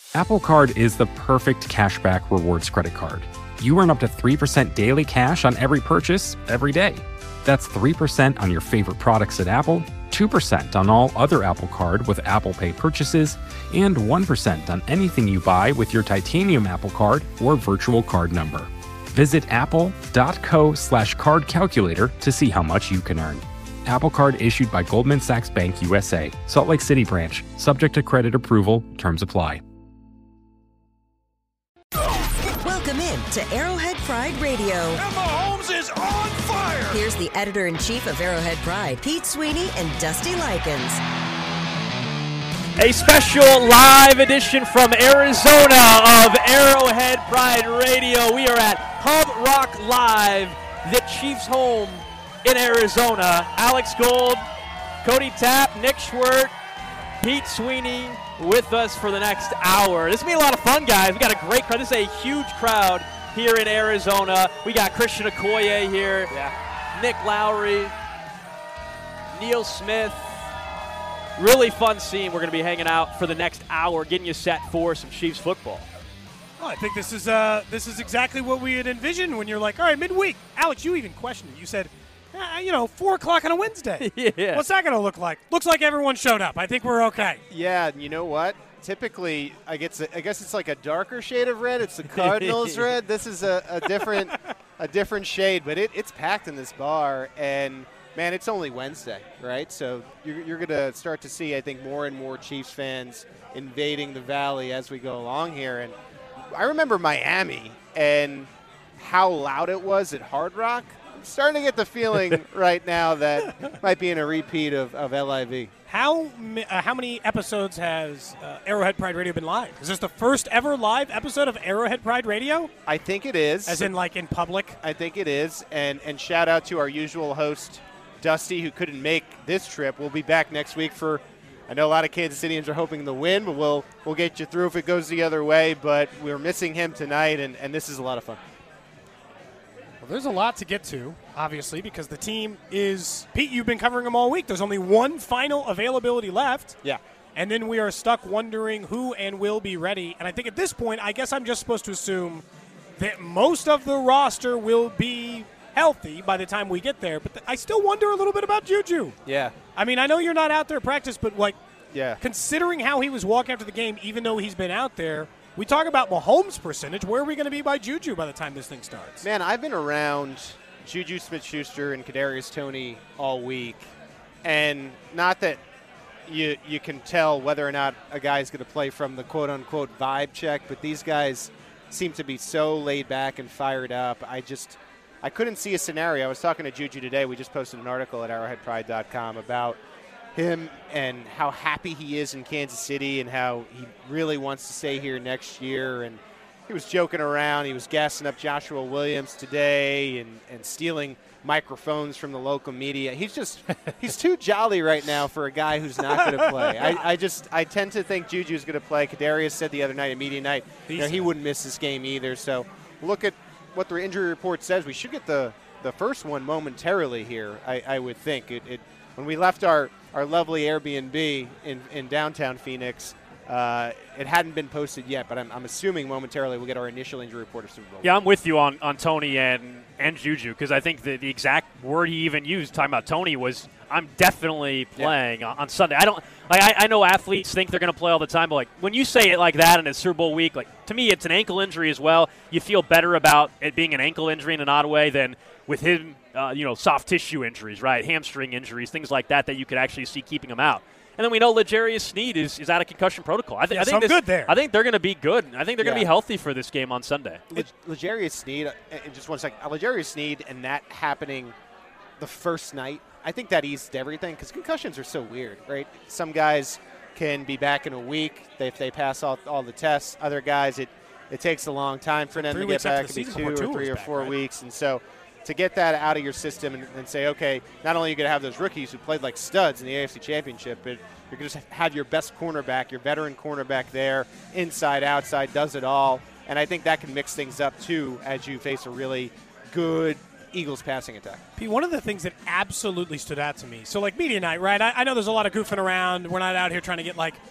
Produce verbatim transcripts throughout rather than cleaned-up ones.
Apple Card is the perfect cashback rewards credit card. You earn up to three percent daily cash on every purchase every day. That's three percent on your favorite products at Apple, two percent on all other Apple Card with Apple Pay purchases, and one percent on anything you buy with your titanium Apple Card or virtual card number. Visit apple.co slash card calculator to see how much you can earn. Apple Card issued by Goldman Sachs Bank U S A, Salt Lake City branch, subject to credit approval, terms apply. Welcome in to Arrowhead Pride Radio. Emma Holmes is on fire! Here's the editor-in-chief of Arrowhead Pride, Pete Sweeney and Dusty Likens. A special live edition from Arizona of Arrowhead Pride Radio. We are at Pub Rock Live, the Chiefs' home in Arizona. Alex Gold, Cody Tapp, Nick Schwert, Pete Sweeney with us for the next hour. This is going to be a lot of fun, guys. We got a great crowd. This is a huge crowd here in Arizona. We got Christian Okoye here, yeah. Nick Lowry, Neil Smith. Really fun scene. We're going to be hanging out for the next hour, getting you set for some Chiefs football. Well, I think this is uh, this is exactly what we had envisioned when you're like, all right, midweek. Alex, you even questioned it. You said, eh, you know, four o'clock on a Wednesday. Yeah. What's that going to look like? Looks like everyone showed up. I think we're okay. Yeah, you know what? Typically, I guess I guess it's like a darker shade of red. It's the Cardinals red. This is a, a different a different shade, but it, it's packed in this bar, and man, it's only Wednesday, right? So you're, you're going to start to see, I think, more and more Chiefs fans invading the Valley as we go along here. And I remember Miami and how loud it was at Hard Rock. I'm starting to get the feeling right now that might be in a repeat of, of L I V. How uh, how many episodes has uh, Arrowhead Pride Radio been live? Is this the first ever live episode of Arrowhead Pride Radio? I think it is. As in, like, in public? I think it is. And and shout out to our usual host, Dusty, who couldn't make this trip. We'll be back next week for, I know a lot of Kansas Cityans are hoping to win, but we'll we'll get you through if it goes the other way. But we're missing him tonight, and, and this is a lot of fun. Well, there's a lot to get to, obviously, because the team is – Pete, you've been covering them all week. There's only one final availability left. Yeah. And then we are stuck wondering who and will be ready. And I think at this point, I guess I'm just supposed to assume that most of the roster will be healthy by the time we get there. But th- I still wonder a little bit about Juju. Yeah. I mean, I know you're not out there at practice, but, like, yeah. considering how he was walking after the game, even though he's been out there – we talk about Mahomes' percentage. Where are we going to be by Juju by the time this thing starts? Man, I've been around Juju Smith-Schuster and Kadarius Toney all week, and not that you you can tell whether or not a guy's going to play from the quote-unquote vibe check, but these guys seem to be so laid back and fired up. I just I couldn't see a scenario. I was talking to Juju today. We just posted an article at arrowhead pride dot com about him and how happy he is in Kansas City and how he really wants to stay here next year. And he was joking around. He was gassing up Joshua Williams today and, and stealing microphones from the local media. He's just he's too jolly right now for a guy who's not going to play. I, I just I tend to think Juju's going to play. Kadarius said the other night at media night you know, he wouldn't miss this game either. So look at what the injury report says. We should get the, the first one momentarily here, I, I would think. It, it when we left our our lovely Airbnb in, in downtown Phoenix, uh, it hadn't been posted yet, but I'm, I'm assuming momentarily we'll get our initial injury report of Super Bowl. Yeah, I'm with you on, on Toney and, and Juju, because I think the, the exact word he even used talking about Toney was, I'm definitely playing yeah. on, on Sunday. I don't like, I, I know athletes think they're going to play all the time, but like when you say it like that and it's Super Bowl week, like to me it's an ankle injury as well. You feel better about it being an ankle injury in an odd way than with him, uh, you know, soft tissue injuries, right? Hamstring injuries, things like that that you could actually see keeping him out. And then we know L'Jarius Sneed is, is out of concussion protocol. I, th- yeah, I think so I'm this, good there. I think they're going to be good. I think they're going to yeah. be healthy for this game on Sunday. Le- L'Jarius Sneed, uh, just one second. Uh, L'Jarius Sneed and that happening the first night, I think that eased everything because concussions are so weird, right? Some guys can be back in a week if they pass all, all the tests. Other guys, it, it takes a long time for them three to get back. It could be two or three or back, four right? weeks. And so to get that out of your system and, and say, okay, not only are you going to have those rookies who played like studs in the A F C Championship, but you're going to just have your best cornerback, your veteran cornerback there, inside, outside, does it all. And I think that can mix things up, too, as you face a really good Eagles passing attack. Pete, one of the things that absolutely stood out to me, so like media night, right? I, I know there's a lot of goofing around. We're not out here trying to get like yeah.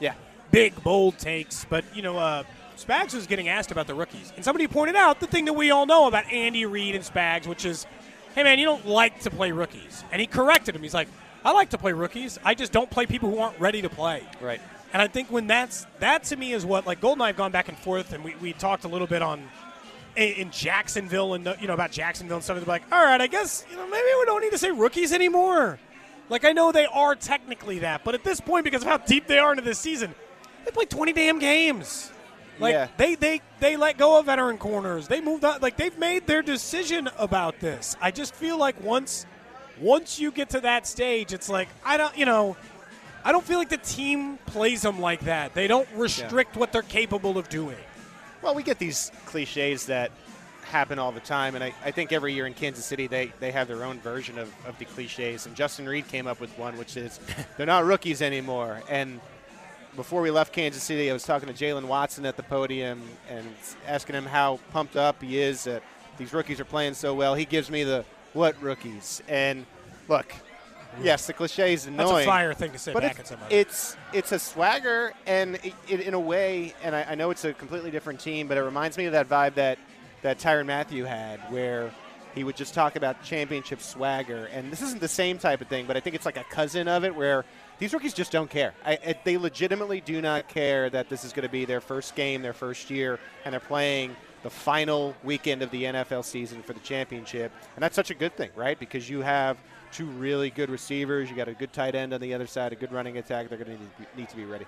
big, bold takes. But, you know, uh, Spags was getting asked about the rookies. And somebody pointed out the thing that we all know about Andy Reid and Spags, which is, hey, man, you don't like to play rookies. And he corrected him. He's like, I like to play rookies. I just don't play people who aren't ready to play. Right. And I think when that's – that to me is what – like Gold and I have gone back and forth, and we, we talked a little bit on – in Jacksonville and, you know, about Jacksonville and stuff. They're like, all right, I guess, you know, maybe we don't need to say rookies anymore. Like, I know they are technically that, but at this point, because of how deep they are into this season, they play twenty damn games. Like, yeah. they, they, they let go of veteran corners. They moved on. Like, they've made their decision about this. I just feel like once once you get to that stage, it's like, I don't, you know, I don't feel like the team plays them like that. They don't restrict yeah. what they're capable of doing. Well, we get these cliches that happen all the time, and I, I think every year in Kansas City they, they have their own version of, of the cliches, and Justin Reid came up with one, which is they're not rookies anymore. And before we left Kansas City, I was talking to Jalen Watson at the podium and asking him how pumped up he is that these rookies are playing so well. He gives me the, what rookies? And look, yes, the cliche is annoying. That's a fire thing to say but back it, at somebody. It's it's a swagger, and it, it, in a way, and I, I know it's a completely different team, but it reminds me of that vibe that, that Tyrann Mathieu had, where he would just talk about championship swagger. And this isn't the same type of thing, but I think it's like a cousin of it, where these rookies just don't care. I, I, they legitimately do not care that this is going to be their first game, their first year, and they're playing the final weekend of the N F L season for the championship. And that's such a good thing, right? Because you have two really good receivers. You got a good tight end on the other side, a good running attack. They're going to need to be ready.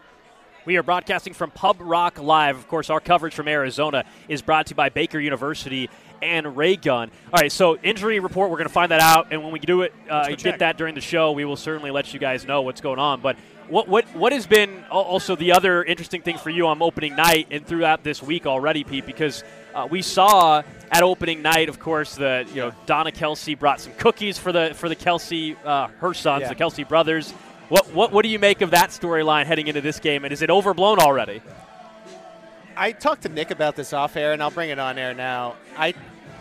We are broadcasting from Pub Rock Live. Of course, our coverage from Arizona is brought to you by Baker University and Ray Gun. All right, so injury report, we're going to find that out, and when we do it, uh, get check. that during the show, we will certainly let you guys know what's going on. But what what what has been also the other interesting thing for you on opening night and throughout this week already, Pete, because uh, we saw at opening night, of course, the you know Donna Kelce brought some cookies for the for the Kelce, uh, her sons, yeah. the Kelce brothers. What what what do you make of that storyline heading into this game, and is it overblown already? I talked to Nick about this off air, and I'll bring it on air now. I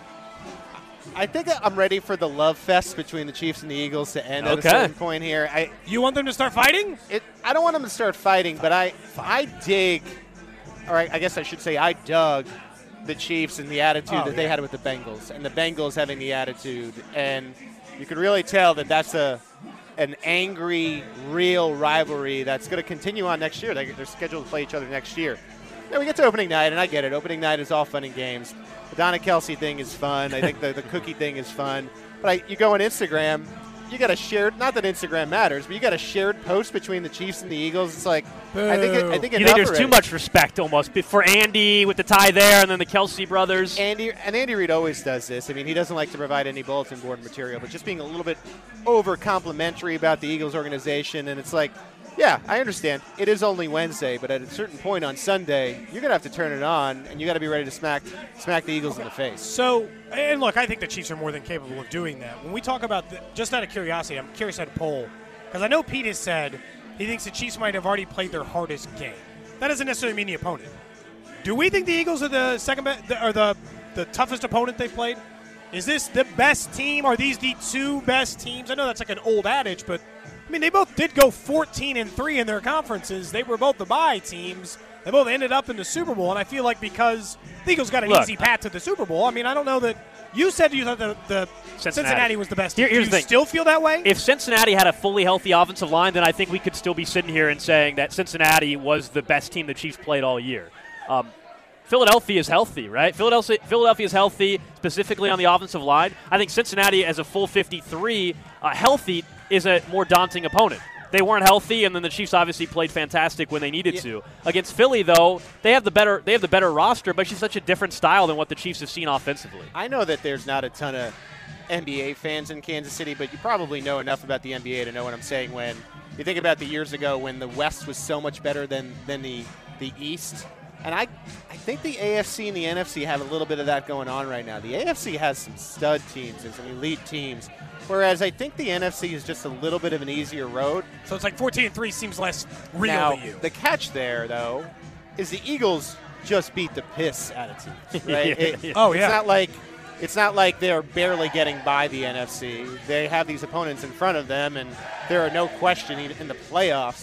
I think I'm ready for the love fest between the Chiefs and the Eagles to end okay. at a certain point here. I You want them to start fighting? It, I don't want them to start fighting, but I I dig, or I, I guess I should say I dug the Chiefs and the attitude oh, that yeah. they had with the Bengals, and the Bengals having the attitude. And you could really tell that that's a an angry, real rivalry that's going to continue on next year. They, they're scheduled to play each other next year. Now we get to opening night, and I get it. Opening night is all fun and games. The Donna Kelce thing is fun. I think the, the cookie thing is fun. But I, you go on Instagram, you got a shared, not that Instagram matters, but you got a shared post between the Chiefs and the Eagles. It's like, Boo. I think it, I think you think there's already. too much respect almost for Andy with the tie there, and then the Kelce brothers. Andy and Andy Reid always does this. I mean, he doesn't like to provide any bulletin board material, but just being a little bit over complimentary about the Eagles organization. And it's like, yeah, I understand. It is only Wednesday, but at a certain point on Sunday, you're going to have to turn it on, and you got to be ready to smack smack the Eagles in the face. So, and look, I think the Chiefs are more than capable of doing that. When we talk about, the, just out of curiosity, I'm curious at a poll, because I know Pete has said he thinks the Chiefs might have already played their hardest game. That doesn't necessarily mean the opponent. Do we think the Eagles are the second best, or the the toughest opponent they've played? Is this the best team? Are these the two best teams? I know that's like an old adage, but I mean, they both did go fourteen and three in their conferences. They were both the bye teams. They both ended up in the Super Bowl, and I feel like because the Eagles got an Look, easy path to the Super Bowl. I mean, I don't know that you said you thought the, the Cincinnati. Cincinnati was the best team. Here, here's Do the you thing. still feel that way? If Cincinnati had a fully healthy offensive line, then I think we could still be sitting here and saying that Cincinnati was the best team the Chiefs played all year. Um, Philadelphia is healthy, right? Philadelphia, Philadelphia is healthy, specifically on the offensive line. I think Cincinnati, as a full fifty-three, uh, healthy, is a more daunting opponent. They weren't healthy, and then the Chiefs obviously played fantastic when they needed yeah. to. Against Philly, though, they have the better they have the better roster, but it's such a different style than what the Chiefs have seen offensively. I know that there's not a ton of N B A fans in Kansas City, but you probably know enough about the N B A to know what I'm saying when you think about the years ago when the West was so much better than, than the, the East. And I, I think the A F C and the N F C have a little bit of that going on right now. The A F C has some stud teams and some elite teams, whereas I think the N F C is just a little bit of an easier road. So it's like fourteen and three seems less real now, to you. The catch there, though, is the Eagles just beat the piss out of teams, right? yeah, it, yeah. Oh, yeah. It's not like it's not like they're barely getting by the N F C. They have these opponents in front of them, and there are no question in the playoffs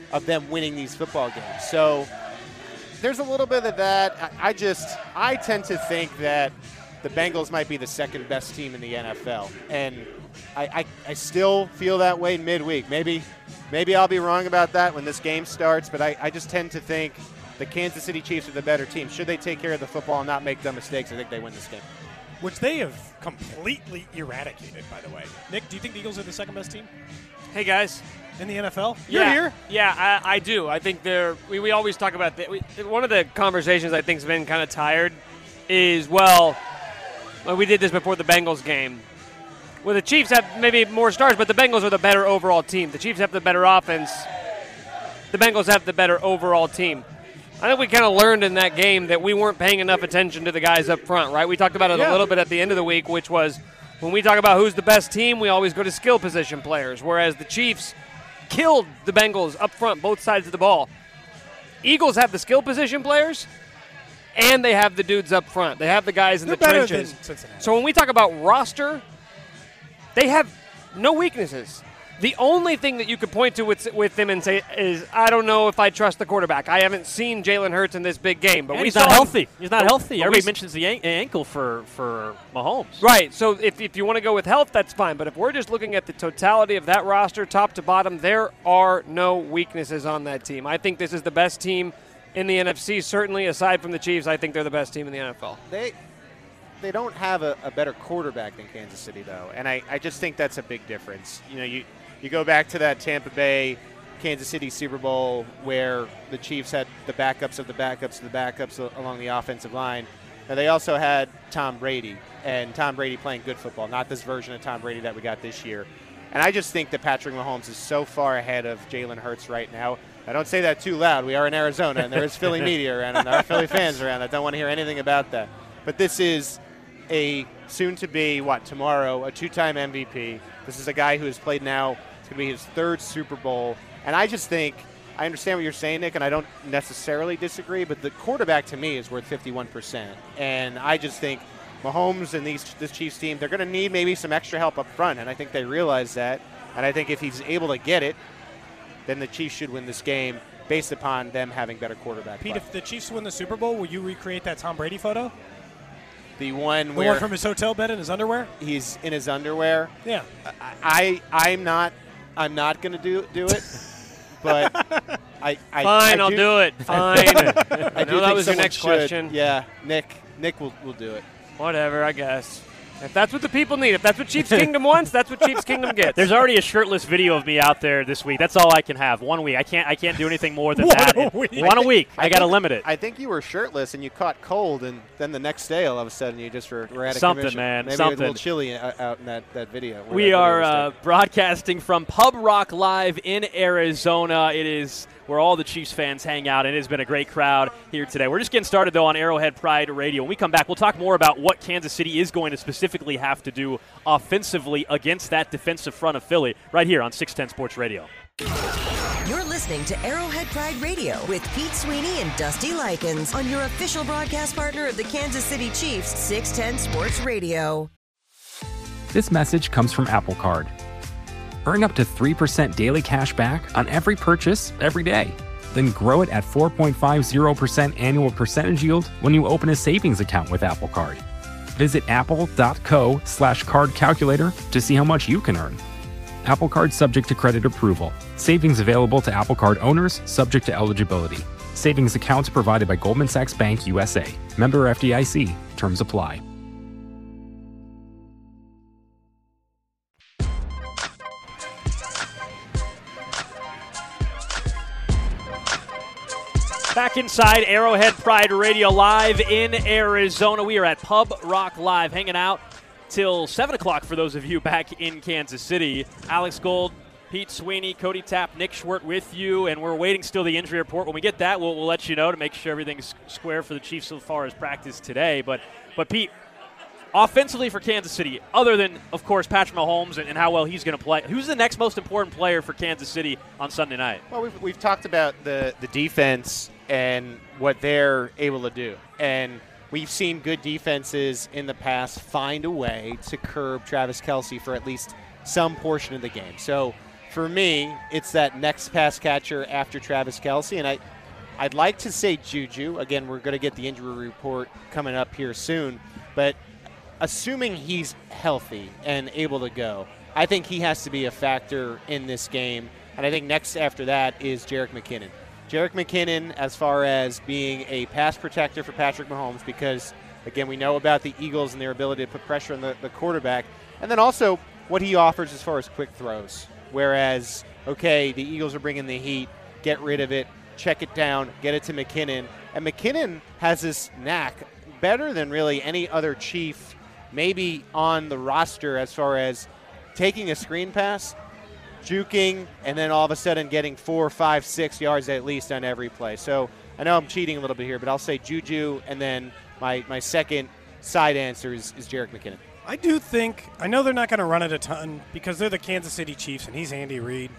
of them winning these football games. So there's a little bit of that. I, I just I tend to think that the Bengals might be the second best team in the N F L, and I, I, I still feel that way midweek. Maybe maybe I'll be wrong about that when this game starts, but I, I just tend to think the Kansas City Chiefs are the better team. Should they take care of the football and not make dumb mistakes, I think they win this game. Which they have completely eradicated, by the way. Nick, do you think the Eagles are the second best team Hey, guys. in the N F L? You're yeah, here. Yeah, I, I do. I think they're – we, we always talk about – we, one of the conversations I think has been kind of tired is, well, well, we did this before the Bengals game. Well, the Chiefs have maybe more stars, but the Bengals are the better overall team. The Chiefs have the better offense. The Bengals have the better overall team. I think we kind of learned in that game that we weren't paying enough attention to the guys up front, right? We talked about it Yeah. a little bit at the end of the week, which was when we talk about who's the best team, we always go to skill position players, whereas the Chiefs killed the Bengals up front, both sides of the ball. Eagles have the skill position players, and they have the dudes up front. They have the guys in They're the better trenches. than Cincinnati. So when we talk about roster, they have no weaknesses. The only thing that you could point to with with them and say is, I don't know if I trust the quarterback. I haven't seen Jalen Hurts in this big game, but And we he's saw not him- healthy. He's not but- healthy. but Everybody we- mentions the an- ankle for, for Mahomes. Right, so if, if you want to go with health, that's fine. But if we're just looking at the totality of that roster, top to bottom, there are no weaknesses on that team. I think this is the best team in the N F C, certainly aside from the Chiefs. I think they're the best team in the N F L. They they don't have a, a better quarterback than Kansas City, though, and I, I just think that's a big difference. You know, you, you go back to that Tampa Bay, Kansas City Super Bowl where the Chiefs had the backups of the backups of the backups along the offensive line. Now, they also had Tom Brady, and Tom Brady playing good football, not this version of Tom Brady that we got this year. And I just think that Patrick Mahomes is so far ahead of Jalen Hurts right now. I don't say that too loud. We are in Arizona, and there is Philly media around, and there are Philly fans around. I don't want to hear anything about that. But this is a soon-to-be, what, tomorrow, a two-time M V P. This is a guy who has played now. It's going to be his third Super Bowl. And I just think, I understand what you're saying, Nick, and I don't necessarily disagree, but the quarterback to me is worth fifty-one percent. And I just think Mahomes and these this Chiefs team, they're going to need maybe some extra help up front, and I think they realize that. And I think if he's able to get it, then the Chiefs should win this game based upon them having better quarterback Pete, play. if the Chiefs win the Super Bowl, will you recreate that Tom Brady photo? The one The where one from his hotel bed in his underwear? he's in his underwear. Yeah. I, I I'm not I'm not going to do do it, but I, I Fine, I I'll do, do it. Fine. I I do know that think was your someone next should. question. Yeah, Nick Nick will will do it. Whatever, I guess. If that's what the people need, if that's what Chiefs Kingdom wants, that's what Chiefs Kingdom gets. There's already a shirtless video of me out there this week. That's all I can have. One week. I can't. I can't do anything more than One that. a week. One a week. I, I got to think- limit it. I think you were shirtless and you caught cold, and then the next day, all of a sudden, you just were, were at a Something, commission. man, Maybe it was a little something. chilly out out in that, that video. where We that video are was uh, taken. broadcasting from Pub Rock Live in Arizona. It is where all the Chiefs fans hang out, and it has been a great crowd here today. We're just getting started, though, on Arrowhead Pride Radio. When we come back, we'll talk more about what Kansas City is going to specifically have to do offensively against that defensive front of Philly right here on six ten Sports Radio. You're listening to Arrowhead Pride Radio with Pete Sweeney and Dusty Likens on your official broadcast partner of the Kansas City Chiefs, six ten Sports Radio. This message comes from Apple Card. Earn up to three percent daily cash back on every purchase every day. Then grow it at four point five zero percent annual percentage yield when you open a savings account with Apple Card. Visit apple.co slash card calculator to see how much you can earn. Apple Card subject to credit approval. Savings available to Apple Card owners subject to eligibility. Savings accounts provided by Goldman Sachs Bank U S A. Member F D I C. Terms apply. Back inside Arrowhead Pride Radio live in Arizona. We are at Pub Rock Live, hanging out till seven o'clock for those of you back in Kansas City. Alex Gold, Pete Sweeney, Cody Tapp, Nick Schwert with you, and we're waiting still the injury report. When we get that, we'll, we'll let you know to make sure everything's square for the Chiefs so far as practice today. But, but Pete, offensively for Kansas City, other than, of course, Patrick Mahomes and, and how well he's going to play, who's the next most important player for Kansas City on Sunday night? Well, we've, we've talked about the, the defense and what they're able to do. And we've seen good defenses in the past find a way to curb Travis Kelce for at least some portion of the game. So for me, it's that next pass catcher after Travis Kelce, and I, I'd like to say Juju. Again, we're going to get the injury report coming up here soon, but assuming he's healthy and able to go, I think he has to be a factor in this game. And I think next after that is Jerick McKinnon. Jerick McKinnon as far as being a pass protector for Patrick Mahomes because, again, we know about the Eagles and their ability to put pressure on the, the quarterback. And then also what he offers as far as quick throws. Whereas, okay, the Eagles are bringing the heat, get rid of it, check it down, get it to McKinnon. And McKinnon has this knack, better than really any other Chief maybe on the roster as far as taking a screen pass, juking, and then all of a sudden getting four, five, six yards at least on every play. So I know I'm cheating a little bit here, but I'll say Juju, and then my, my second side answer is, is Jerick McKinnon. I do think, I know they're not going to run it a ton because they're the Kansas City Chiefs and he's Andy Reid.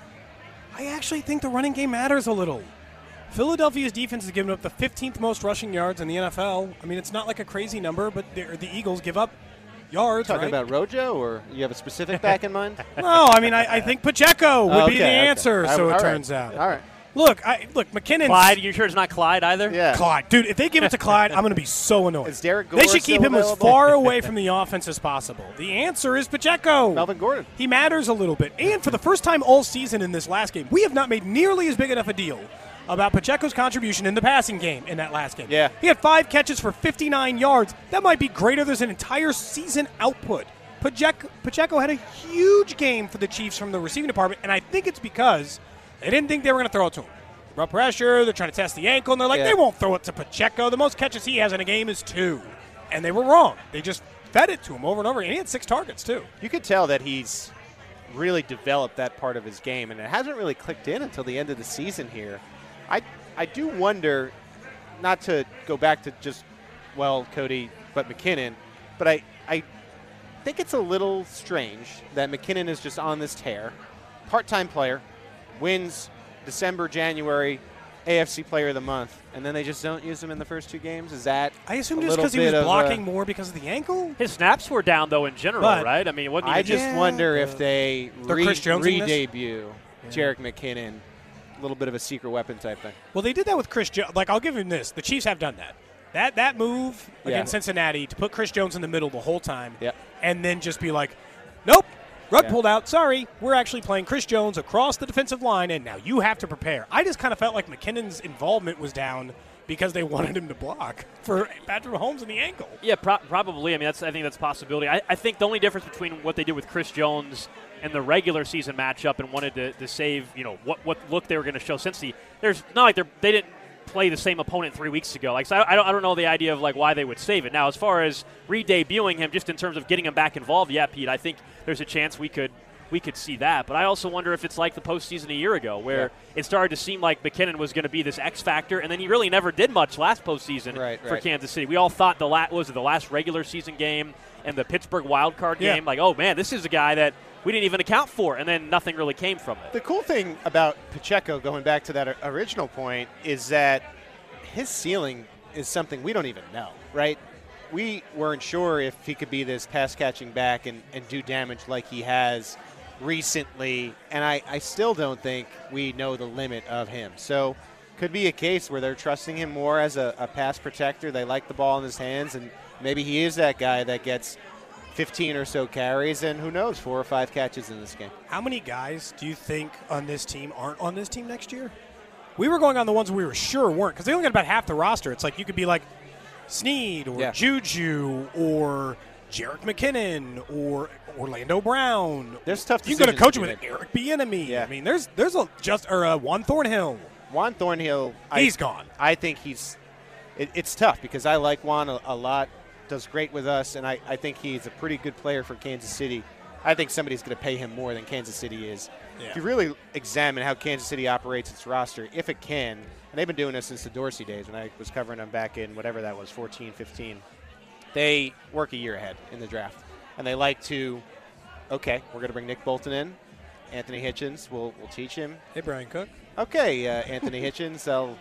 I actually think the running game matters a little. Philadelphia's defense has given up the fifteenth most rushing yards in the N F L. I mean, it's not like a crazy number, but the Eagles give up yards, Talking right? about Rojo, or you have a specific back in mind? No, I mean, I, I think Pacheco would oh, okay, be the okay. answer, so all it right. turns out. All right. Look, I, look, McKinnon's... Clyde, you sure it's not Clyde either? Yeah. Clyde. Dude, if they give it to Clyde, I'm going to be so annoyed. Is Derek Gore They should keep still him as available? far away from the offense as possible. The answer is Pacheco. Melvin Gordon. He matters a little bit. And for the first time all season in this last game, we have not made nearly as big enough a deal about Pacheco's contribution in the passing game in that last game. Yeah. He had five catches for fifty-nine yards. That might be greater than an entire season output. Pacheco, Pacheco had a huge game for the Chiefs from the receiving department, and I think it's because they didn't think they were going to throw it to him. They brought pressure, they're trying to test the ankle, and they're like, Yeah. they won't throw it to Pacheco. The most catches he has in a game is two. And they were wrong. They just fed it to him over and over, and he had six targets, too. You could tell that he's really developed that part of his game, and it hasn't really clicked in until the end of the season here. I I do wonder, not to go back to just, well, Cody, but McKinnon, but I, I think it's a little strange that McKinnon is just on this tear. Part-time player, wins December, January, A F C Player of the Month, and then they just don't use him in the first two games? Is that I assume a just little because he was bit of blocking a- more because of the ankle? His snaps were down, though, in general, But right? I mean, it wasn't I even just Yeah. wonder if Uh, they they're re- Chris Jones in this? re-debut Jerick McKinnon, a little bit of a secret weapon type thing. Well, they did that with Chris Jones. Like, I'll give him this. The Chiefs have done that. That that move Yeah. against Cincinnati to put Chris Jones in the middle the whole time Yep. and then just be like, nope, rug Yeah. pulled out. Sorry, we're actually playing Chris Jones across the defensive line, and now you have to prepare. I just kind of felt like McKinnon's involvement was down because they wanted him to block for Patrick Mahomes in the ankle. Yeah, pro- probably. I mean, that's I think that's a possibility. I, I think the only difference between what they did with Chris Jones and the regular season matchup and wanted to, to save, you know, what what look they were going to show since the there's not like they they didn't play the same opponent three weeks ago. Like, so I, I don't I don't know the idea of like why they would save it. Now, as far as re-debuting him, just in terms of getting him back involved, yeah, Pete, I think there's a chance we could. We could see that, but I also wonder if it's like the postseason a year ago, where Yeah. it started to seem like McKinnon was going to be this X factor, and then he really never did much last postseason Right, for right. Kansas City. We all thought the la- what was it the last regular season game and the Pittsburgh wild card Yeah. game, like, oh man, this is a guy that we didn't even account for, and then nothing really came from it. The cool thing about Pacheco, going back to that o- original point, is that his ceiling is something we don't even know, right? We weren't sure if he could be this pass-catching back and, and do damage like he has recently, and I, I still don't think we know the limit of him. So could be a case where they're trusting him more as a, a pass protector. They like the ball in his hands, and maybe he is that guy that gets fifteen or so carries, and who knows, four or five catches in this game. How many guys do you think on this team aren't on this team next year? We were going on the ones we were sure weren't because they only got about half the roster. It's like you could be like Snead or Yeah. Juju or Jerick McKinnon or Orlando Brown. There's tough You can go to decisions coach to be with made. Eric Bieniemy. Yeah. I mean, there's there's a just or uh, Juan Thornhill. Juan Thornhill, He's I, gone. I think he's it, it's tough because I like Juan a, a lot, does great with us, and I, I think he's a pretty good player for Kansas City. I think somebody's going to pay him more than Kansas City is. Yeah. If you really examine how Kansas City operates its roster, if it can, and they've been doing this since the Dorsey days when I was covering them back in whatever that was, fourteen, fifteen, they work a year ahead in the draft. And they like to, okay, we're going to bring Nick Bolton in. Anthony Hitchens, we'll, we'll teach him. Hey, Brian Cook. Okay, uh, Anthony Hitchens, I'll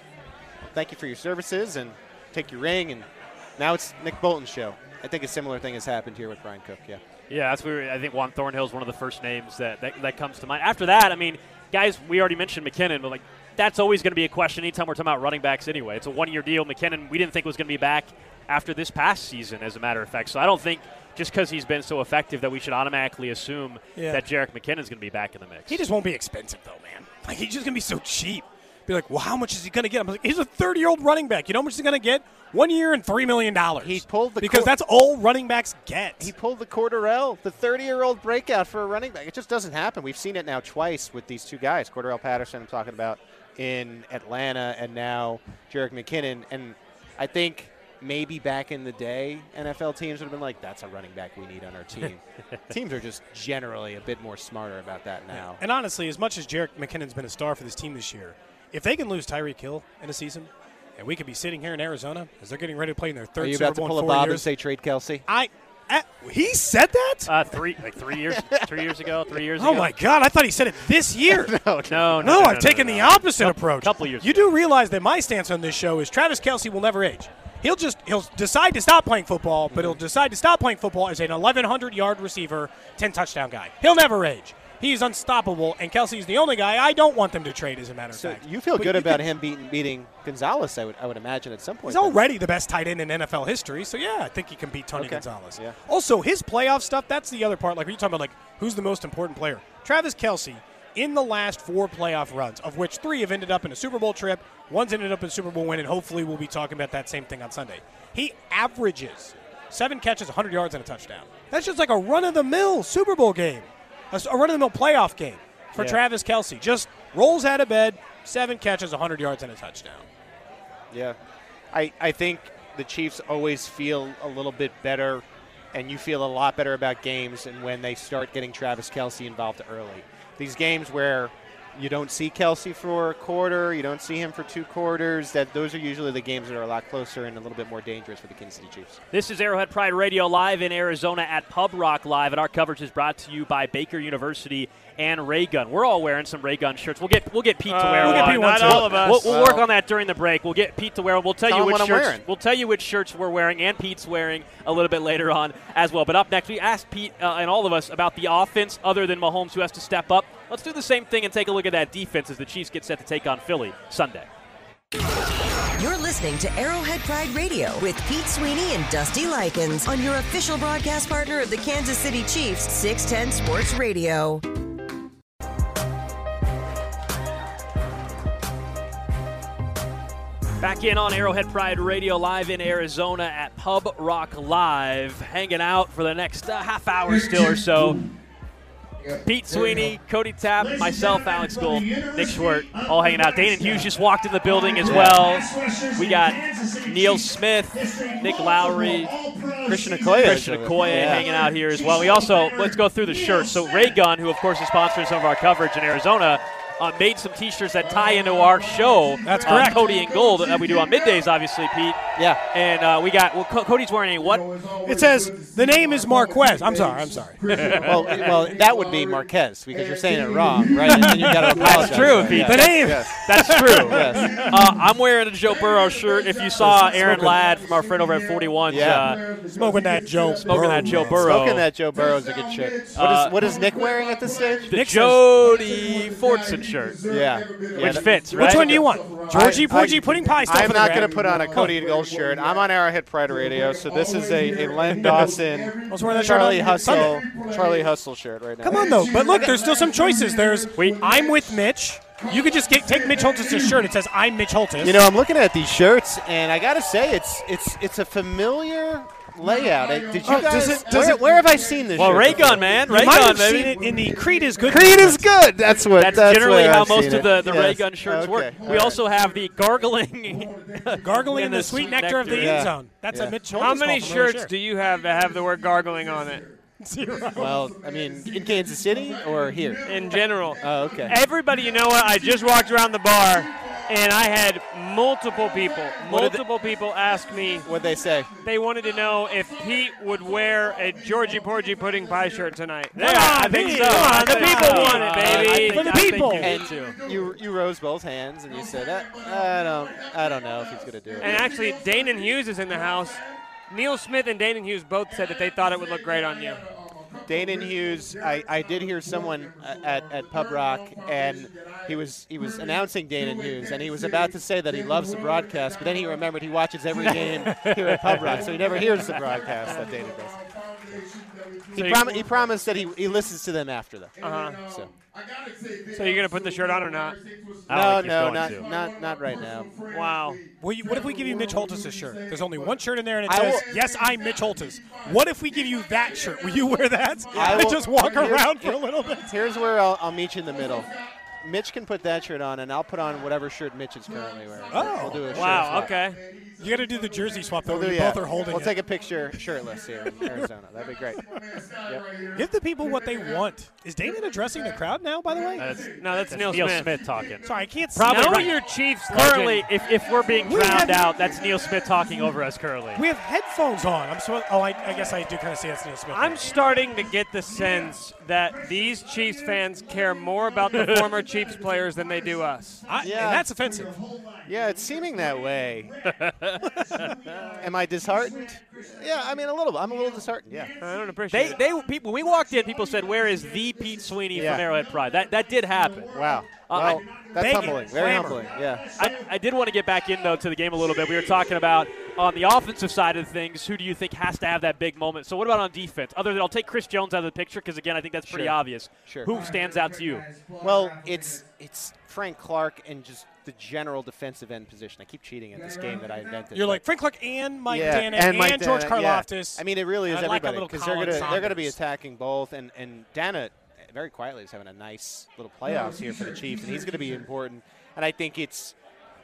thank you for your services and take your ring. And now it's Nick Bolton's show. I think a similar thing has happened here with Brian Cook, yeah. Yeah, that's where I think Juan Thornhill is one of the first names that, that, that comes to mind. After that, I mean, guys, we already mentioned McKinnon, but, like, that's always going to be a question anytime we're talking about running backs anyway. It's a one-year deal. McKinnon, we didn't think was going to be back after this past season, as a matter of fact. So I don't think just because he's been so effective that we should automatically assume yeah. that Jerick McKinnon's going to be back in the mix. He just won't be expensive, though, man. Like, he's just going to be so cheap. Be like, well, how much is he going to get? I'm like, he's a thirty-year-old running back. You know how much he's going to get? One year and three million dollars. He pulled the because cor- that's all running backs get. He pulled the Cordarrelle, the thirty-year-old breakout for a running back. It just doesn't happen. We've seen it now twice with these two guys, Cordarrelle Patterson, I'm talking about in Atlanta, and now Jerick McKinnon. And I think maybe back in the day, N F L teams would have been like, that's a running back we need on our team. Teams are just generally a bit more smarter about that now. And honestly, as much as Jerick McKinnon's been a star for this team this year, if they can lose Tyreek Hill in a season, and we could be sitting here in Arizona as they're getting ready to play in their third Are you Super about Bowl to pull in a four Bob years, and say trade Kelsey? I, uh, he said that? Uh, three, like three years, three years ago, three years oh ago. my God! I thought he said it this year. no, no, no, no, no, I've no, taken no, the no. opposite Couple, approach. Couple years. You ago. do realize that my stance on this show is Travis Kelce will never age. He'll just he'll decide to stop playing football, but he'll decide to stop playing football as an eleven hundred yard receiver, ten touchdown guy. He'll never age. He's unstoppable, and Kelsey's the only guy I don't want them to trade, as a matter of so fact. You feel but good you about can, him beating, beating Gonzalez, I would, I would imagine, at some point. He's already the best tight end in N F L history, so yeah, I think he can beat Tony okay. Gonzalez. Yeah. Also, his playoff stuff, that's the other part. Like, when you're talking about, like, who's the most important player? Travis Kelce, in the last four playoff runs, of which three have ended up in a Super Bowl trip, one's ended up in a Super Bowl win, and hopefully we'll be talking about that same thing on Sunday. He averages seven catches, one hundred yards, and a touchdown. That's just like a run-of-the-mill Super Bowl game, a, a run-of-the-mill playoff game for yeah. Travis Kelce. Just rolls out of bed, seven catches, one hundred yards, and a touchdown. Yeah. I, I think the Chiefs always feel a little bit better, and you feel a lot better about games and when they start getting Travis Kelce involved early. These games where you don't see Kelce for a quarter, you don't see him for two quarters, that those are usually the games that are a lot closer and a little bit more dangerous for the Kansas City Chiefs. This is Arrowhead Pride Radio live in Arizona at Pub Rock Live, and our coverage is brought to you by Baker University and Ray Gun. We're all wearing some Ray Gun shirts. We'll get we'll get Pete to wear uh, one. We'll get Pete one Not too. all of us. We'll, we'll Well, work on that during the break. We'll get Pete to wear one. We'll tell, tell you him which what I'm shirts. wearing. We'll tell you which shirts we're wearing, and Pete's wearing a little bit later on as well. But up next, we asked Pete uh, and all of us about the offense, other than Mahomes, who has to step up. Let's do the same thing and take a look at that defense as the Chiefs get set to take on Philly Sunday. You're listening to Arrowhead Pride Radio with Pete Sweeney and Dusty Likens on your official broadcast partner of the Kansas City Chiefs, six ten Sports Radio. Back in on Arrowhead Pride Radio live in Arizona at Pub Rock Live, hanging out for the next uh, half hour still or so. Pete Sweeney, Cody Tapp, myself, Alex Gould, Nick Schwert, all hanging out. Dana Hughes just walked in the building as well. We got Neil Smith, Nick Lowry, Christian Okoye. Christian Okoye yeah. hanging out here as well. We also, let's go through the shirts. So Ray Gun, who of course is sponsoring some of our coverage in Arizona, Uh, made some T-shirts that tie into our show. That's correct. Uh, Cody and Gold that we do on middays, obviously, Pete. Yeah. And uh, we got, well, Co- Cody's wearing a what? It says, the name is Marquez. I'm sorry, I'm sorry. well, well, that would be Marquez because you're saying it wrong, right? And then you got to apologize. That's true, for it. Pete. Yeah. The name. Yes. That's true. Yes. Uh, I'm wearing a Joe Burrow shirt. If you saw Aaron Ladd from our friend over at forty-one, Yeah. uh, Smoking that Joe smoking that Joe man. Burrow. Smoking that Joe Burrow is a good shirt. What, Uh, is, what is Nick wearing at this stage? the Nick says- Jody Fortson shirt, Yeah. which Yeah, fits, right? Which one do you want? Georgie, I- Porgy, I- pudding pie stuff. I'm in the not bag? going to put on a Cody and Gold shirt. I'm on Arrowhead Pride Radio, so this is a, a Len Dawson, was wearing that shirt Charlie on Hustle, Sunday. Charlie Hustle shirt right now. Come on, though. But look, there's still some choices. There's We- I'm with Mitch. You could just get, take Mitch Holtis' shirt. It says I'm Mitch Holtis. You know, I'm looking at these shirts, and I got to say, it's it's it's a familiar layout. I- Did you Oh, guys? does it- does where, it- where have I seen this? Well, shirt Ray before? Gun, man. you Ray might Gun, have seen baby. it in the Creed is good. Creed is good. That's what. That's, That's generally where how I've most seen of the, it. the Yes. Ray Gun shirts Okay. work. All We right. also have the gargling. Gargling in and the sweet nectar of the Yeah. end zone. That's Yeah. a Mitch Holtis. How many call from earlier shirts do you have that have the word gargling on it Zero. Well, I mean, in Kansas City or here? in general? Oh, okay. Everybody, you know what? I just walked around the bar, and I had multiple people, What did they- multiple people ask me. What'd they say? They wanted to know if Pete would wear a Georgie Porgy pudding pie shirt tonight. Come Yeah, on, I think Pete, so. come on, the come people on. want it, baby. I think- For the I think people. you And need to. you you rose both hands and you said, I, I don't I don't know if he's gonna do it. And actually, Danon Hughes is in the house. Neil Smith and Danon Hughes both said that they thought it would look great on you. Danon Hughes, I, I did hear someone at, at Pub Rock, and he was he was announcing Danon Hughes, and he was about to say that he loves the broadcast, but then he remembered he watches every game here at Pub Rock, so he never hears the broadcast that Danon does. He, So prom- he promised that he, he listens to them after them. Uh-huh. So. So you're gonna put the shirt on or not? I No, don't think he's no, going not, to. not not right now. Wow. Will you, what if we give you Mitch Holtis' shirt? There's only one shirt in there, and it I says, will- "Yes, I'm Mitch Holtis." What if we give you that shirt? Will you wear that I and will- just walk here's- around for a little bit? Here's where I'll, I'll meet you in the middle. Mitch can put that shirt on, and I'll put on whatever shirt Mitch is currently wearing. Oh. We'll do a shirt Wow. swap. Okay. You got to do the jersey swap though. We'll where do, you yeah. both are holding We'll it. take a picture shirtless here in Arizona. That'd be great. Yep. Give the people what they want. Is David addressing the crowd now? By the way, That's, No, that's, that's Neil, Neil Smith. Smith talking. sorry, I can't see. Probably Know right. your Chiefs Currently, legend. if, if we're being We drowned have- out, that's Neil Smith talking over us currently. We have headphones on. I'm so. Oh, I, I guess I do kind of see that's Neil Smith. I'm starting to get the sense that these Chiefs fans care more about the former Chiefs players than they do us. I, Yeah. and that's offensive. Yeah, it's seeming that way. Am I disheartened? Yeah, I mean a little. I'm a little disheartened. Yeah. I don't appreciate They, it. they, people, when we walked in, people said, "Where is the Pete Sweeney Yeah. from Arrowhead Pride?" That, that did happen. Wow. Uh, Well, I- that's Beg it. humbling. Very Clamor. humbling. Yeah. I, I did want to get back in, though, to the game a little bit. We were talking about on the offensive side of things, who do you think has to have that big moment? So what about on defense? Other than I'll take Chris Jones out of the picture because, again, I think that's pretty Sure. obvious. Sure. Who stands out to you? Well, it's it's Frank Clark and just the general defensive end position. I keep cheating at this game that I invented. You're but- like Frank Clark and Mike yeah, Dana and, and, Mike George Dana, yeah. Karlaftis. I mean, it really is I like a everybody little because they're Colin gonna they're gonna be Saunders. attacking both, and and Dana very quietly is having a nice little playoffs here for the Chiefs, and he's going to be important. And I think it's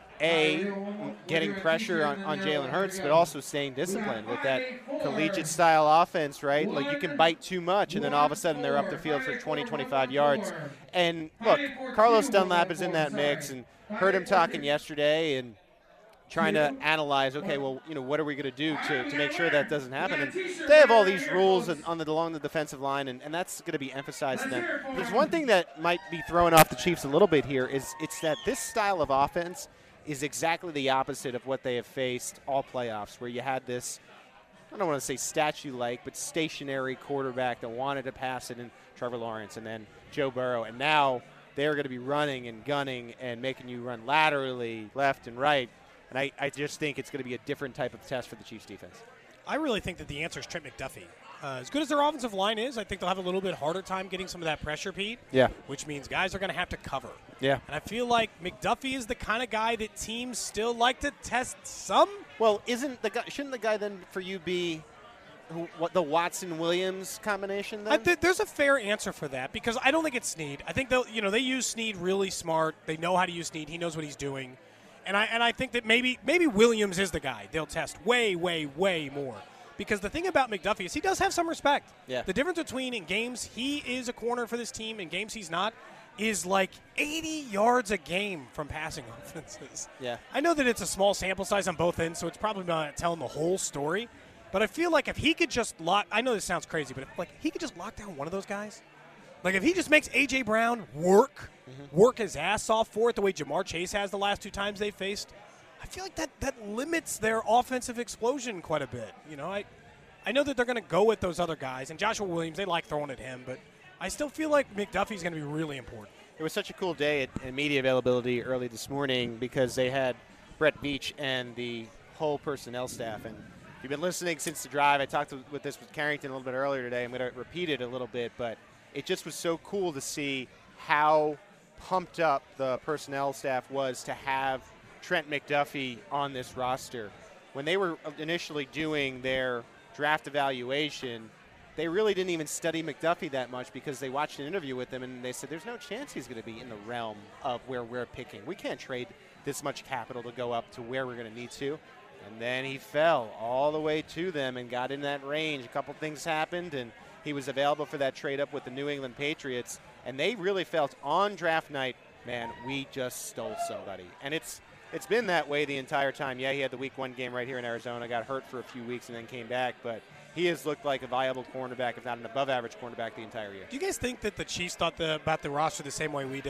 a getting pressure on, on Jalen Hurts, but also staying disciplined with that collegiate style offense, right? Like you can bite too much, and then all of a sudden they're up the field for twenty, twenty-five yards. And look, Carlos Dunlap is in that mix, and heard him talking yesterday, and trying to analyze, okay, well, you know, what are we going to do to to make sure that doesn't happen? And they have all these rules on the along the defensive line, and, and that's going to be emphasized to them. There's one thing that might be throwing off the Chiefs a little bit here is it's that this style of offense is exactly the opposite of what they have faced all playoffs, where you had this, I don't want to say statue-like, but stationary quarterback that wanted to pass it in Trevor Lawrence and then Joe Burrow, and now they're going to be running and gunning and making you run laterally left and right. And I, I just think it's going to be a different type of test for the Chiefs defense. I really think that the answer is Trent McDuffie. Uh, as good as their offensive line is, I think they'll have a little bit harder time getting some of that pressure, Pete. Yeah. Which means guys are going to have to cover. Yeah. And I feel like McDuffie is the kind of guy that teams still like to test some. Well, isn't the guy? Shouldn't the guy then for you be who, what the Watson Williams combination then? I th- there's a fair answer for that because I don't think it's Snead. I think they'll, you know, they use Snead really smart. They know how to use Snead. He knows what he's doing. And I and I think that maybe maybe Williams is the guy they'll test way, way, way more. Because the thing about McDuffie is he does have some respect. Yeah. The difference between in games he is a corner for this team and games he's not is like eighty yards a game from passing offenses. Yeah. I know that it's a small sample size on both ends, so it's probably not telling the whole story. But I feel like if he could just lock – I know this sounds crazy, but if, like he could just lock down one of those guys – like, if he just makes A J. Brown work, mm-hmm. work his ass off for it the way Jamar Chase has the last two times they faced, I feel like that, that limits their offensive explosion quite a bit. You know, I I know that they're going to go with those other guys. And Joshua Williams, they like throwing at him, but I still feel like McDuffie's going to be really important. It was such a cool day at, at media availability early this morning because they had Brett Veach and the whole personnel staff. And if you've been listening since the drive, I talked to, with this with Carrington a little bit earlier today. I'm going to repeat it a little bit, but it just was so cool to see how pumped up the personnel staff was to have Trent McDuffie on this roster. When they were initially doing their draft evaluation, they really didn't even study McDuffie that much because they watched an interview with him and they said there's no chance he's going to be in the realm of where we're picking. We can't trade this much capital to go up to where we're going to need to. And then he fell all the way to them and got in that range. A couple things happened, and he was available for that trade up with the New England Patriots. And they really felt on draft night, man, we just stole somebody. And it's it's been that way the entire time. Yeah, he had the week one game right here in Arizona, got hurt for a few weeks and then came back. But he has looked like a viable cornerback, if not an above-average cornerback, the entire year. Do you guys think that the Chiefs thought the, about the roster the same way we did?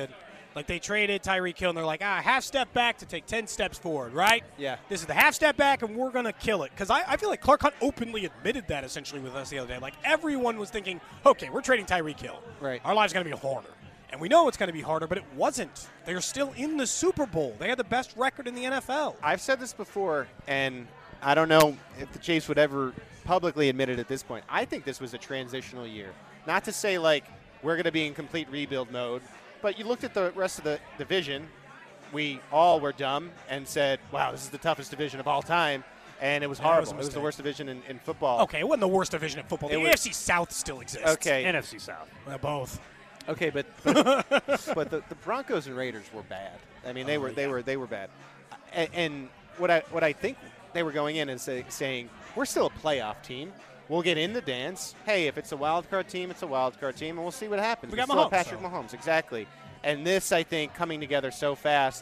Like they traded Tyreek Hill, and they're like, ah, half step back to take ten steps forward, right? Yeah. This is the half step back, and we're going to kill it. Because I, I feel like Clark Hunt openly admitted that essentially with us the other day. Like everyone was thinking, okay, we're trading Tyreek Hill. Right. Our lives going to be harder. And we know it's going to be harder, but it wasn't. They're still in the Super Bowl. They had the best record in the N F L. I've said this before, and I don't know if the Chiefs would ever publicly admit it at this point. I think this was a transitional year. Not to say, like, we're going to be in complete rebuild mode, but you looked at the rest of the division. We all were dumb and said, wow, this is the toughest division of all time. And it was horrible. Yeah, it was, it was the worst division in, in football. Okay, it wasn't the worst division in football. The It was- A F C South still exists. Okay. N F C South. Well, both. Okay, but but, but the, the Broncos and Raiders were bad. I mean, they Oh, were they yeah. were they were bad. And, and what I what I think they were going in and say, saying, we're still a playoff team. We'll get in the dance. Hey, if it's a wild card team, it's a wild card team, and we'll see what happens. We got still have Mahomes, Patrick so. Mahomes, exactly. And this, I think, coming together so fast,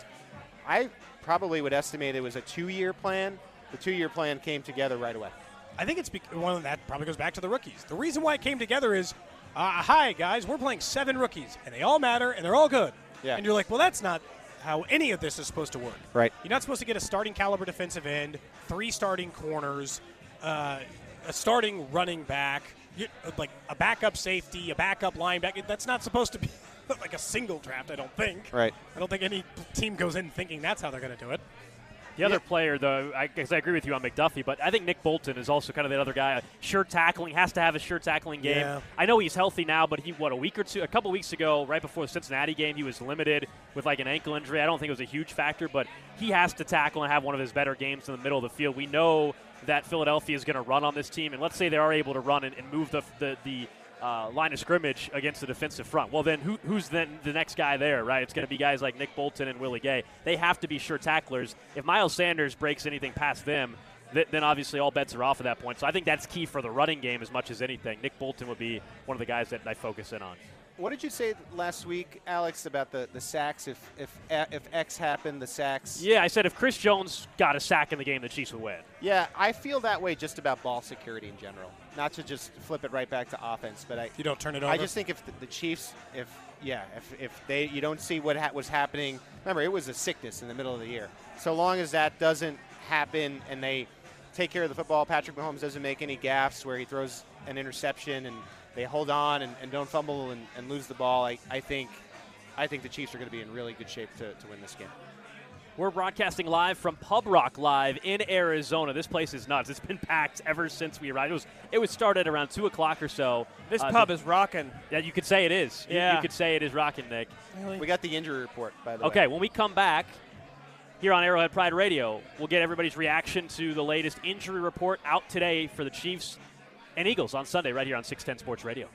I probably would estimate it was a two-year plan. The two-year plan came together right away. I think it's bec- one of that probably goes back to the rookies. The reason why it came together is, uh, hi guys, we're playing seven rookies, and they all matter, and they're all good. Yeah. And you're like, well, that's not how any of this is supposed to work. Right. You're not supposed to get a starting caliber defensive end, three starting corners, uh, a starting running back, you, like a backup safety, a backup linebacker. That's not supposed to be like a single draft, I don't think. Right. I don't think any team goes in thinking that's how they're going to do it. The other player, though, I guess I agree with you on McDuffie, but I think Nick Bolton is also kind of the other guy. Sure tackling, has to have a sure tackling game. Yeah. I know he's healthy now, but he, what, a week or two, a couple weeks ago, right before the Cincinnati game, he was limited with like an ankle injury. I don't think it was a huge factor, but he has to tackle and have one of his better games in the middle of the field. We know that Philadelphia is going to run on this team, and let's say they are able to run and, and move the the, the uh, line of scrimmage against the defensive front. Well, then who, who's then the next guy there, right? It's going to be guys like Nick Bolton and Willie Gay. They have to be sure tacklers. If Miles Sanders breaks anything past them, th- then obviously all bets are off at that point. So I think that's key for the running game as much as anything. Nick Bolton would be one of the guys that I focus in on. What did you say last week, Alex, about the, the sacks? If if if X happened, the sacks. Yeah, I said if Chris Jones got a sack in the game, the Chiefs would win. Yeah, I feel that way just about ball security in general. Not to just flip it right back to offense, but I You don't turn it over. I just think if the, the Chiefs, if yeah, if, if they you don't see what ha- was happening. Remember, it was a sickness in the middle of the year. So long as that doesn't happen and they take care of the football, Patrick Mahomes doesn't make any gaffes where he throws an interception and they hold on and, and don't fumble and, and lose the ball. I, I think I think the Chiefs are going to be in really good shape to, to win this game. We're broadcasting live from Pub Rock Live in Arizona. This place is nuts. It's been packed ever since we arrived. It was it was started around two o'clock or so. This Uh, pub the- is rocking. Yeah, you could say it is. You- You, Yeah. could say it is rocking, Nick. We got the injury report, by the way. Okay, when we come back here on Arrowhead Pride Radio, we'll get everybody's reaction to the latest injury report out today for the Chiefs and Eagles on Sunday right here on six ten Sports Radio.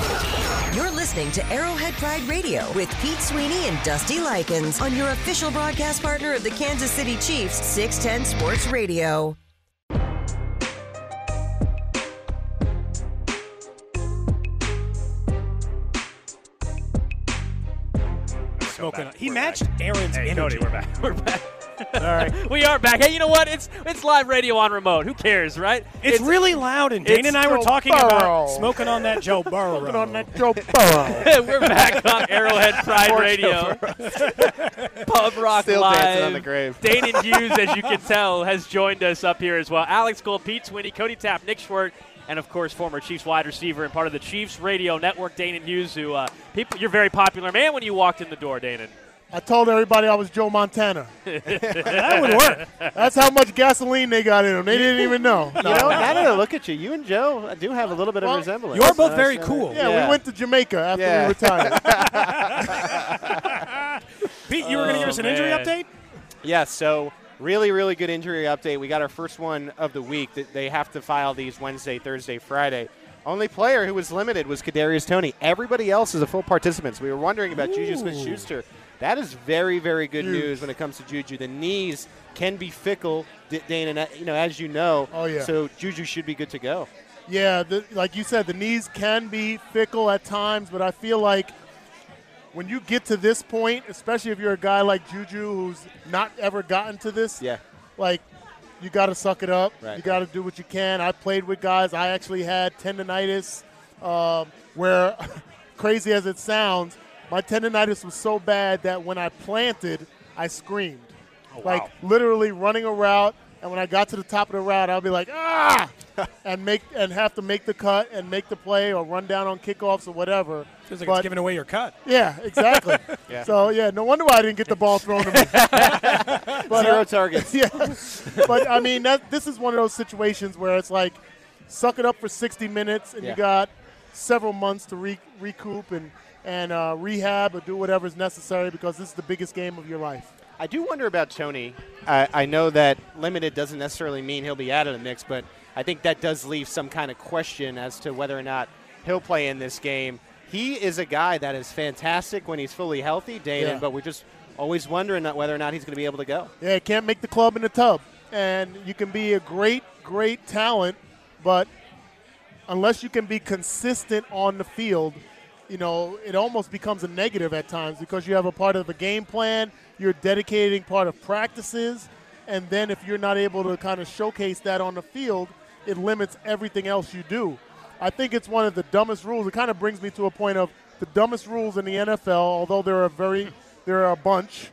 You're listening to Arrowhead Pride Radio with Pete Sweeney and Dusty Likens on your official broadcast partner of the Kansas City Chiefs, six ten Sports Radio. Smoking. He matched Aaron's Hey, energy. Cody, we're back. We're back. Sorry. We are back. Hey, you know what? It's it's live radio on remote. Who cares, right? It's, really loud, and Dana it's and I were Joe talking Burrow. about smoking on that Joe Burrow. Smoking on that Joe We're back on Arrowhead Pride Radio. Pub Rock Still Live. dancing on the grave. Dana Hughes, as you can tell, has joined us up here as well. Alex Cole, Pete Sweeney, Cody Tapp, Nick Schwartz, and of course, former Chiefs wide receiver and part of the Chiefs Radio Network, Dana Hughes. Who uh, people, you're a very popular man when you walked in the door, Dana. I told everybody I was Joe Montana. That would work. That's how much gasoline they got in them. They didn't even know. You know, now that I look at you, you and Joe do have a little bit of Well, resemblance. You're both Uh, very so- cool. Yeah, we went to Jamaica after Yeah. we retired. Pete, you were going to give us an injury man. update? Yeah, so really, really good injury update. We got our first one of the week. That They have to file these Wednesday, Thursday, Friday. Only player who was limited was Kadarius Toney. Everybody else is a full participant. So we were wondering about Juju Smith-Schuster. That is very, very good Huge. news when it comes to Juju. The knees can be fickle, D- Dana, you know, as you know. Oh, yeah. So Juju should be good to go. Yeah, the, like you said, the knees can be fickle at times, but I feel like when you get to this point, especially if you're a guy like Juju who's not ever gotten to this, Yeah. like you got to suck it up. Right. You got to do what you can. I played with guys. I actually had tendonitis, um, where crazy as it sounds, my tendonitis was so bad that when I planted, I screamed. Oh, like wow. literally running a route, and when I got to the top of the route, I'll be like, ah, and make and have to make the cut and make the play or run down on kickoffs or whatever. Feels like but, it's giving away your cut. Yeah, exactly. Yeah. So, yeah, no wonder why I didn't get the ball thrown to me. but, Zero uh, targets. Yeah. But, I mean, that, this is one of those situations where it's like, suck it up for sixty minutes, and Yeah. you got several months to re- recoup and, and uh, rehab or do whatever's necessary because this is the biggest game of your life. I do wonder about Tony. I, I know that limited doesn't necessarily mean he'll be out of the mix, but I think that does leave some kind of question as to whether or not he'll play in this game. He is a guy that is fantastic when he's fully healthy, Dana, Yeah. but we're just always wondering that whether or not he's going to be able to go. Yeah, you can't make the club in the tub. And you can be a great, great talent, but unless you can be consistent on the field, you know, it almost becomes a negative at times because you have a part of the game plan, you're dedicating part of practices, and then if you're not able to kind of showcase that on the field, it limits everything else you do. I think it's one of the dumbest rules. It kind of brings me to a point of the dumbest rules in the N F L, although there are very there are a bunch.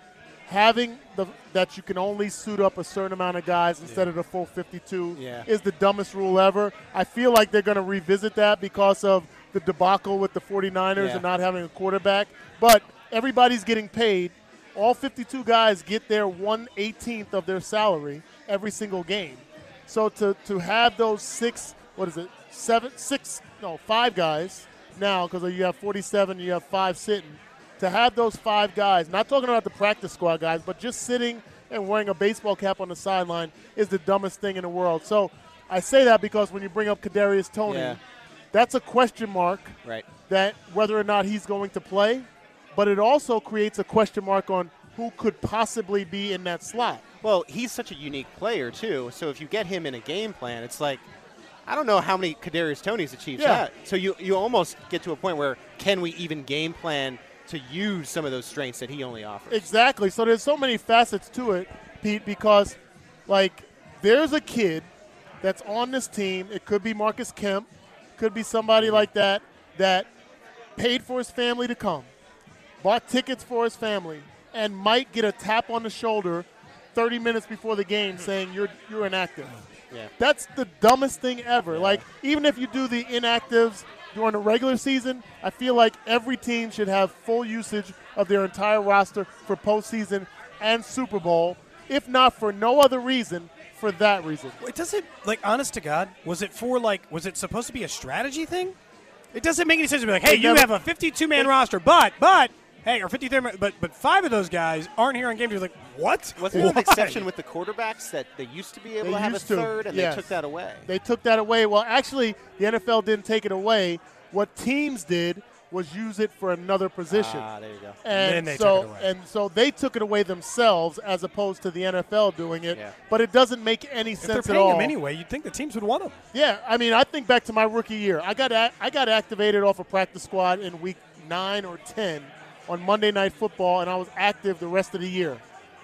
Having the that you can only suit up a certain amount of guys instead of the full fifty-two Yeah. is the dumbest rule ever. I feel like they're going to revisit that because of the debacle with the 49ers Yeah. and not having a quarterback. But everybody's getting paid. All fifty-two guys get their one eighteenth of their salary every single game. So to, to have those six, what is it, seven, six, no, five guys now, because you have forty-seven, you have five sitting, to have those five guys, not talking about the practice squad guys, but just sitting and wearing a baseball cap on the sideline is the dumbest thing in the world. So I say that because when you bring up Kadarius Toney, Yeah. that's a question mark Right. that whether or not he's going to play, but it also creates a question mark on who could possibly be in that slot. Well, he's such a unique player, too. So if you get him in a game plan, it's like, I don't know how many Kadarius Toney's the Chiefs Yeah. have. So you, you almost get to a point where can we even game plan to use some of those strengths that he only offers? Exactly. So there's so many facets to it, Pete, because, like, there's a kid that's on this team. It could be Marcus Kemp, could be somebody like that, that paid for his family to come, bought tickets for his family, and might get a tap on the shoulder thirty minutes before the game saying you're you're inactive. Yeah. That's the dumbest thing ever. Like, even if you do the inactives during the regular season, I feel like every team should have full usage of their entire roster for postseason and Super Bowl, if not for no other reason, for that reason. It doesn't, like, honest to God, was it for, like, was it supposed to be a strategy thing? It doesn't make any sense to be like, hey, It you never- have a fifty-two man roster, but, but, hey, or fifty-three man, but, but five of those guys aren't here on game day. You're like, what? Was there an Why? exception with the quarterbacks that they used to be able They to have a used to, third and yes. they took that away? They took that away. Well, actually, the N F L didn't take it away. What teams did was use it for another position. Ah, there you go. And Then they so, took it away. and so they took it away themselves, as opposed to the N F L doing it. Yeah. But it doesn't make any If sense they're at paying all. him anyway, you'd think the teams would want him. Yeah, I mean, I think back to my rookie year. I got a- I got activated off a practice squad in week nine or ten on Monday Night Football, and I was active the rest of the year.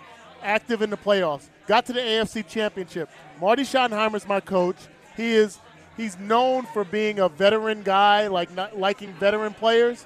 Active in the playoffs. Got to the A F C Championship. Marty Schottenheimer's my coach. He is he's known for being a veteran guy, like not liking veteran players.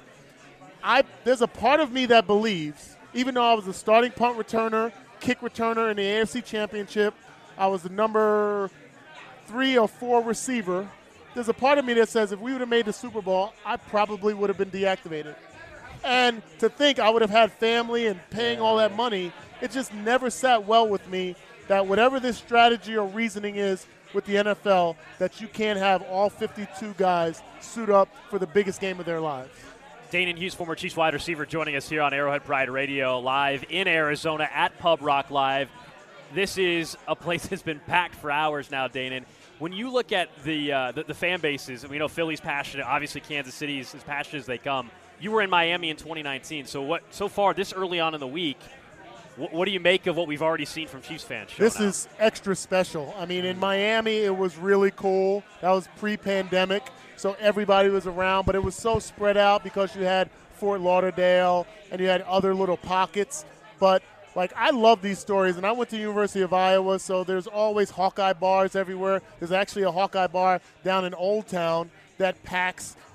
I there's a part of me that believes, even though I was a starting punt returner, kick returner in the A F C Championship, I was the number three or four receiver. There's a part of me that says if we would have made the Super Bowl, I probably would have been deactivated. And to think I would have had family and paying all that money, it just never sat well with me that whatever this strategy or reasoning is with the N F L, that you can't have all fifty-two guys suit up for the biggest game of their lives. Danon Hughes, former Chiefs wide receiver, joining us here on Arrowhead Pride Radio, live in Arizona at Pub Rock Live. This is a place that's been packed for hours now, Danon. When you look at the, uh, the the fan bases, we know Philly's passionate. Obviously, Kansas City is as passionate as they come. You were in Miami in twenty nineteen. So what? So far, this early on in the week, what, what do you make of what we've already seen from Chiefs fans? This showing up? is extra special. I mean, in Miami, it was really cool. That was pre-pandemic, so everybody was around, but it was so spread out because you had Fort Lauderdale and you had other little pockets. But, like, I love these stories, and I went to the University of Iowa, so there's always Hawkeye bars everywhere. There's actually a Hawkeye bar down in Old Town that packs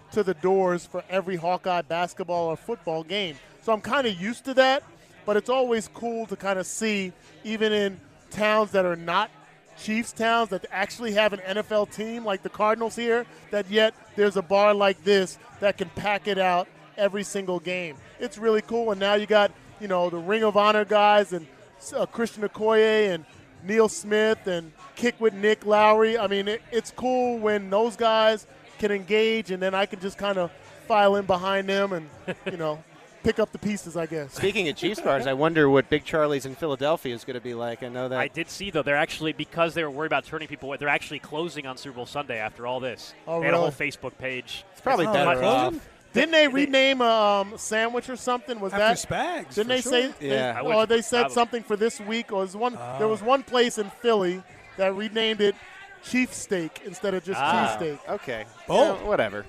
to the doors for every Hawkeye basketball or football game. So I'm kind of used to that, but it's always cool to kind of see, even in towns that are not Chiefs towns that actually have an N F L team like the Cardinals here, that yet there's a bar like this that can pack it out every single game. It's really cool. And now you got, you know, the Ring of Honor guys and uh, Christian Okoye and Neil Smith and Kick with Nick Lowry. I mean, it, it's cool when those guys can engage, and then I can just kind of file in behind them and, you know, pick up the pieces, I guess. Speaking of Chiefs bars, I wonder what Big Charlie's in Philadelphia is going to be like. I know that. I did see, though, they're actually, because they were worried about turning people away, they're actually closing on Super Bowl Sunday after all this. Oh, they had really? a whole Facebook page. It's probably Oh, better they're off. closing? Didn't they rename a um, sandwich or something? Was After that Spags, Didn't for they sure. say? Yeah. I They, would- or they said I would- something for this week? Or was one? There Oh. was one place in Philly that renamed it Chief Steak instead of just Ah. cheesesteak. Okay. Bold. Yeah, whatever.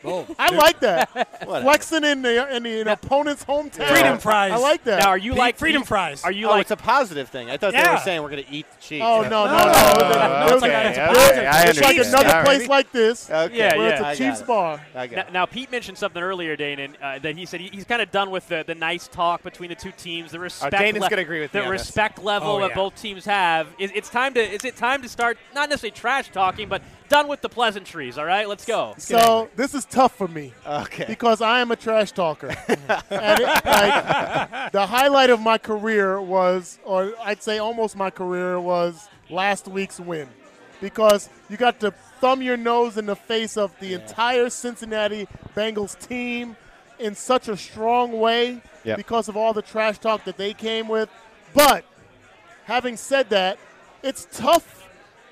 I like that. Whatever. Flexing in the in the in opponent's hometown. Freedom fries. I like that. Now, are you Pete, like Freedom you- Fries. Are you Oh, like it's a positive thing. I thought they Yeah. were saying we're going to eat the Chiefs. Oh no no no! no, There was no, a- it's a there- positive. I It's like understand. another All place right. like this Okay. Yeah, where yeah. it's I a got Chiefs it. bar. I got Now, it. now, Pete mentioned something earlier, Danon, uh, that he said he, he's kind of done with the, the nice talk between the two teams, the respect. Danon's gonna agree with the me on this. respect level Oh, that yeah. both teams have. Is it's time to? Is it time to start not necessarily trash talking, but done with the pleasantries? All right, let's go. So this is tough for me. Okay. Because I am a trash talker. And it, like, the highlight of my career was, or I'd say almost my career, was last week's win. Because you got to thumb your nose in the face of the entire Cincinnati Bengals team in such a strong way Yep. because of all the trash talk that they came with. But having said that, it's tough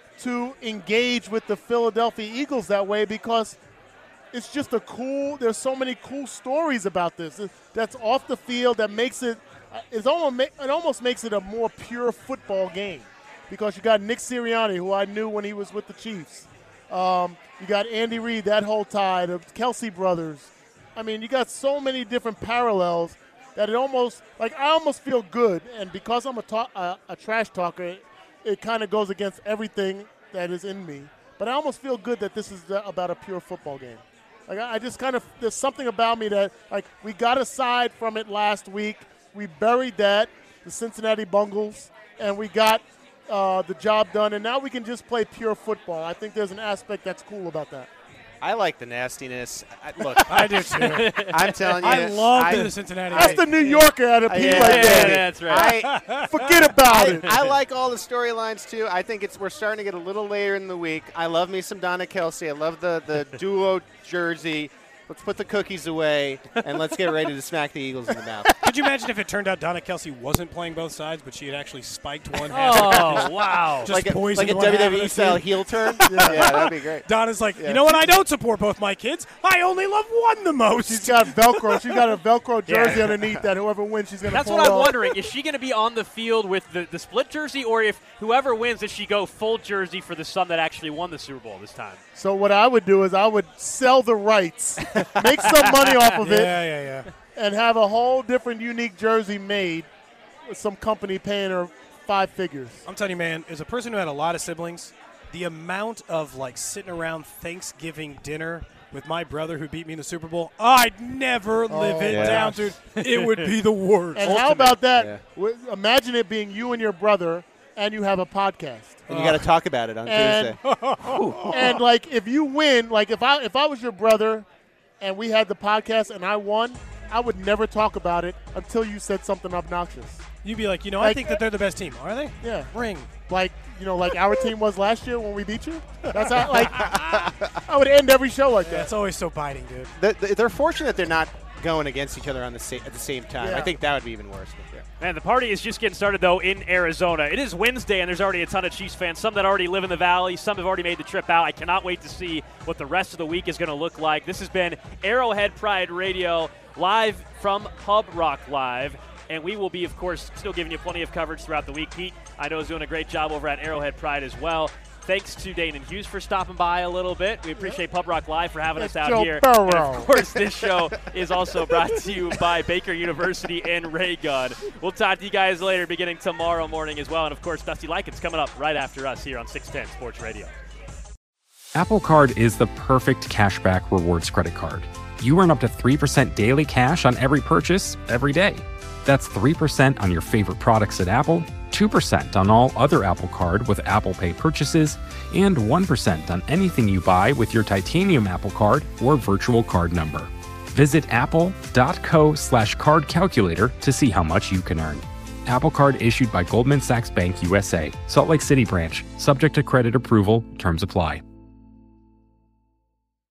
to engage with the Philadelphia Eagles that way because it's just a cool, there's so many cool stories about this that's off the field that makes it, it's almost, it almost makes it a more pure football game because you got Nick Sirianni, who I knew when he was with the Chiefs. Um, you got Andy Reid, that whole tie, the Kelsey brothers. I mean, you got so many different parallels that it almost, like, I almost feel good. And because I'm a, ta- a, a trash talker, it, it kind of goes against everything that is in me. But I almost feel good that this is the, about a pure football game. Like, I, I just kind of, there's something about me that, like, we got aside from it last week. We buried that, the Cincinnati Bengals, and we got uh, the job done. And now we can just play pure football. I think there's an aspect that's cool about that. I like the nastiness. I, look, I do too. I'm telling you. I love I, the Cincinnati. That's the New Yorker at a P Yeah, like yeah, that. yeah, that's right. I, Forget about I, it. I like all the storylines too. I think it's we're starting to get a little later in the week. I love me some Donna Kelsey. I love the the duo jersey. Let's put the cookies away and let's get ready to smack the Eagles in the mouth. Could you imagine if it turned out Donna Kelsey wasn't playing both sides, but she had actually spiked one half? Oh wow! Just like a, poisoned like a one half of W W E the style team. heel turn. yeah. yeah, that'd be great. Donna's like, Yeah. you know what? I don't support both my kids. I only love one the most. She's got Velcro. She's got a Velcro Yeah. jersey underneath that whoever wins, she's going to That's pull what I'm off. wondering. Is she going to be on the field with the, the split jersey, or if whoever wins, does she go full jersey for the son that actually won the Super Bowl this time? So what I would do is I would sell the rights, make some money off of yeah, it, yeah, yeah. and have a whole different unique jersey made with some company paying her five figures. I'm telling you, man, as a person who had a lot of siblings, the amount of like sitting around Thanksgiving dinner with my brother who beat me in the Super Bowl, I'd never live it yeah. down, dude. It would be the worst. And how about that? Yeah. W- Imagine it being you and your brother, and you have a podcast. And you got to talk about it on And- Tuesday. And like, if you win, like if I if I was your brother, and we had the podcast and I won, I would never talk about it until you said something obnoxious. You'd be like, you know, I Like- think that they're the best team. Are they? Yeah. Ring. Like, you know, like our team was last year when we beat you. That's how, like, I would end every show like that. That's always so biting, dude. They're, they're fortunate they're not going against each other on the sa- at the same time. Yeah. I think that would be even worse. But yeah. Man, the party is just getting started, though, in Arizona. It is Wednesday, and there's already a ton of Chiefs fans, some that already live in the Valley, some have already made the trip out. I cannot wait to see what the rest of the week is going to look like. This has been Arrowhead Pride Radio, live from Pub Rock Live, and we will be, of course, still giving you plenty of coverage throughout the week. Pete, I know, is doing a great job over at Arrowhead Pride as well. Thanks to Danon Hughes for stopping by a little bit. We appreciate Pub Rock Live for having It's us out Joe here. Burrow. And of course, this show is also brought to you by Baker University and Ray Gun. We'll talk to you guys later, beginning tomorrow morning as well. And of course, Dusty Likens coming up right after us here on six ten Sports Radio. Apple Card is the perfect cashback rewards credit card. You earn up to three percent daily cash on every purchase every day. That's three percent on your favorite products at Apple, two percent on all other Apple Card with Apple Pay purchases, and one percent on anything you buy with your titanium Apple Card or virtual card number. Visit apple.co slash card calculator to see how much you can earn. Apple Card issued by Goldman Sachs Bank U S A, Salt Lake City branch, subject to credit approval, terms apply.